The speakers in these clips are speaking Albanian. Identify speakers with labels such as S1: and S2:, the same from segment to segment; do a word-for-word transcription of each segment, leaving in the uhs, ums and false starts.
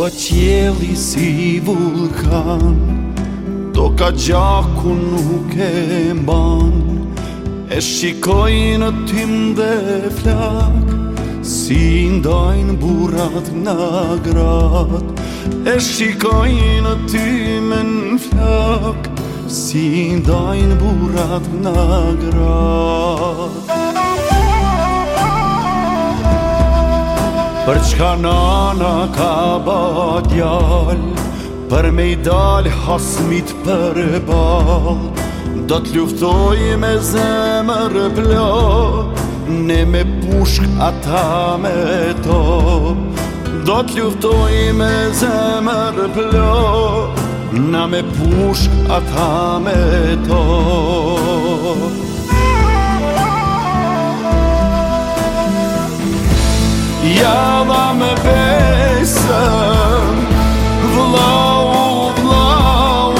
S1: qielli si vulkan, toka gjaku nuk e mban. E shikoj në tym dhe flak, si ndajnë burrat nga grat. E shikoj në tym në flak, si ndajnë burrat nga grat. Për çka nana ka ba djal, për me i dal hasmit për bal, do t'luftoj me zemër plot, ne me pushk ata me to. Do t'luftoj me zemër plot, na me pushk ata me to. Ja dha me besëm, vllau, vllau,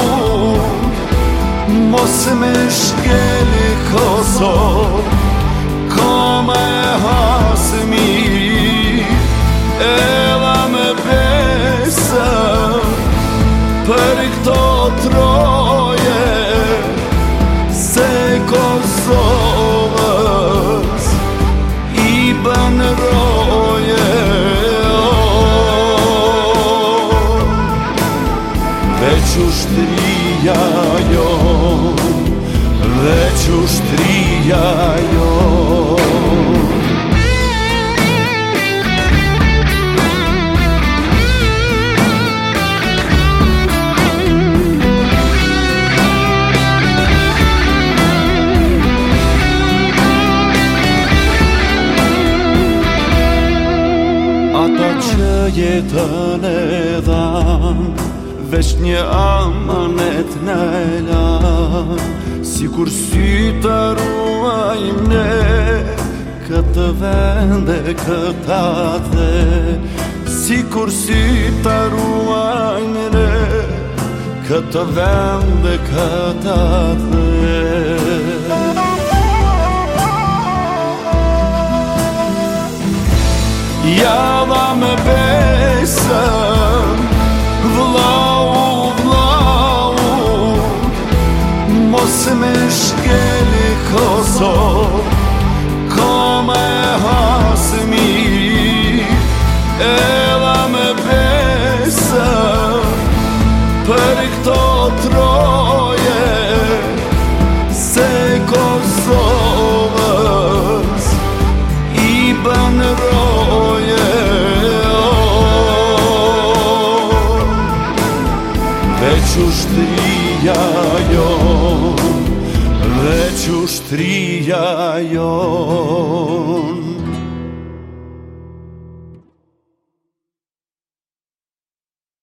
S1: mos me shkeli Kosovë, ka me hasmi. Edha me besëm, për këto troje, se Kosovës i bën roje. Veç ushtria jon, veç ushtria jon. Ata që jetën e dhan, veç një amanet në lan, si kur sy të ruajm ne, këtë vende këta the. Si kur sy të ruajm ne, këtë vende këta the. Ja dha me besëm, vllau, vllau, mos me shkeli Kosovë, ka me hasmi. Edha me besëm, për këto troje, se Kosovës i bën roje. Veç ushtria jon, veç ushtria jon.